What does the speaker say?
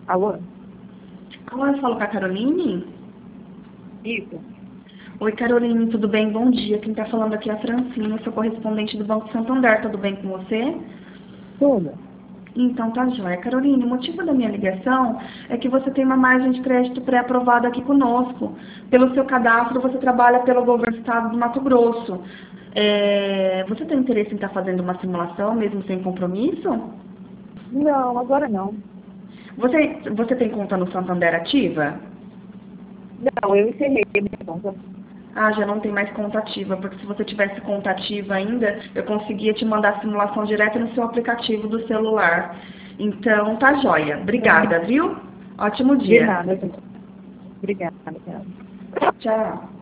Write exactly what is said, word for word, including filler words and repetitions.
Alô? Alô, eu falo com a Caroline? Isso. Oi, Caroline, tudo bem? Bom dia. Quem está falando aqui é a Francina, sou correspondente do Banco Santander. Tudo bem com você? Tudo. Então, tá joia. Caroline, o motivo da minha ligação é que você tem uma margem de crédito pré-aprovada aqui conosco. Pelo seu cadastro, você trabalha pelo governo do estado do Mato Grosso. É, Você tem interesse em estar fazendo uma simulação, mesmo sem compromisso? Não, agora não. Você, você tem conta no Santander ativa? Não, eu encerrei a minha conta. Ah, já não tem mais conta ativa, porque se você tivesse conta ativa ainda, eu conseguia te mandar a simulação direto no seu aplicativo do celular. Então, tá joia. Obrigada, viu? Ótimo De dia. nada, gente. Obrigada. Tchau.